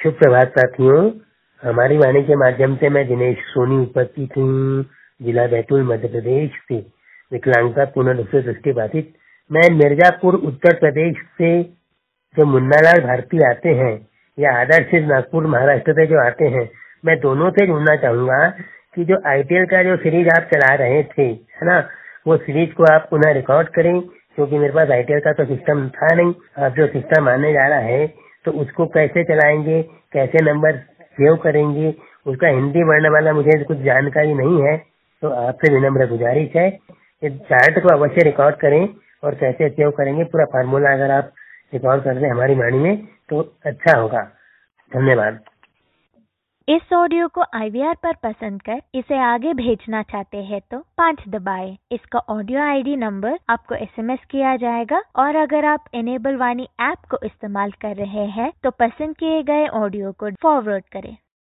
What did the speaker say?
शुभ प्रभात साथियों। हमारी वाणी के माध्यम से मैं दिनेश सोनी उपस्थित हूँ, जिला बैतूल मध्य प्रदेश से, विकलांगता पूर्ण रूप से दृष्टिबाधित। मैं मिर्जापुर उत्तर प्रदेश से जो मुन्नालाल भारती आते हैं या आदर्श नागपुर महाराष्ट्र से जो आते हैं, मैं दोनों से जुड़ना चाहूंगा कि जो आईटीएल का जो सीरीज आप चला रहे थे, है ना, वो सीरीज को आप पुनः रिकॉर्ड करें, क्योंकि मेरे पास आईटीएल का तो सिस्टम था नहीं। अब जो सिस्टम आने जा रहा है तो उसको कैसे चलाएंगे, कैसे नंबर सेव करेंगे, उसका हिंदी वर्णमाला मुझे कुछ जानकारी नहीं है। तो आपसे विनम्र गुजारिश है, इस चार्ट को अवश्य रिकॉर्ड करें और कैसे सेव करेंगे पूरा फार्मूला अगर आप रिकॉर्ड कर दें हमारी वाणी में तो अच्छा होगा। धन्यवाद। इस ऑडियो को IVR पर पसंद कर इसे आगे भेजना चाहते हैं तो 5 दबाएं। इसका ऑडियो ID नंबर आपको SMS किया जाएगा और अगर आप इनेबल वाणी ऐप को इस्तेमाल कर रहे हैं तो पसंद किए गए ऑडियो को फॉरवर्ड करें।